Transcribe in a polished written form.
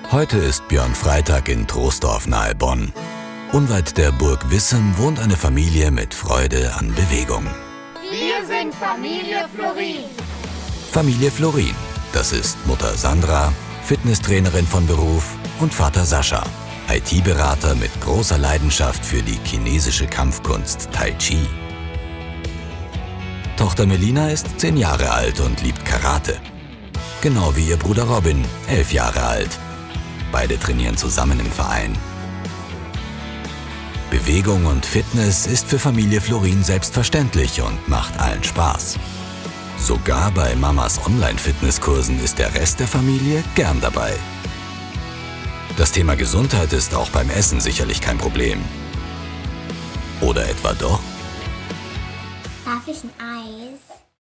Heute ist Björnfreitag in Troisdorf nahe Bonn. Unweit der Burg Wissem wohnt eine Familie mit Freude an Bewegung. Wir sind Familie Florin. Familie Florin, das ist Mutter Sandra, Fitnesstrainerin von Beruf, und Vater Sascha, IT-Berater mit großer Leidenschaft für die chinesische Kampfkunst Tai Chi. Tochter Melina ist 10 Jahre alt und liebt Karate. Genau wie ihr Bruder Robin, 11 Jahre alt. Beide trainieren zusammen im Verein. Bewegung und Fitness ist für Familie Florin selbstverständlich und macht allen Spaß. Sogar bei Mamas Online-Fitnesskursen ist der Rest der Familie gern dabei. Das Thema Gesundheit ist auch beim Essen sicherlich kein Problem. Oder etwa doch? Darf ich ein Eis?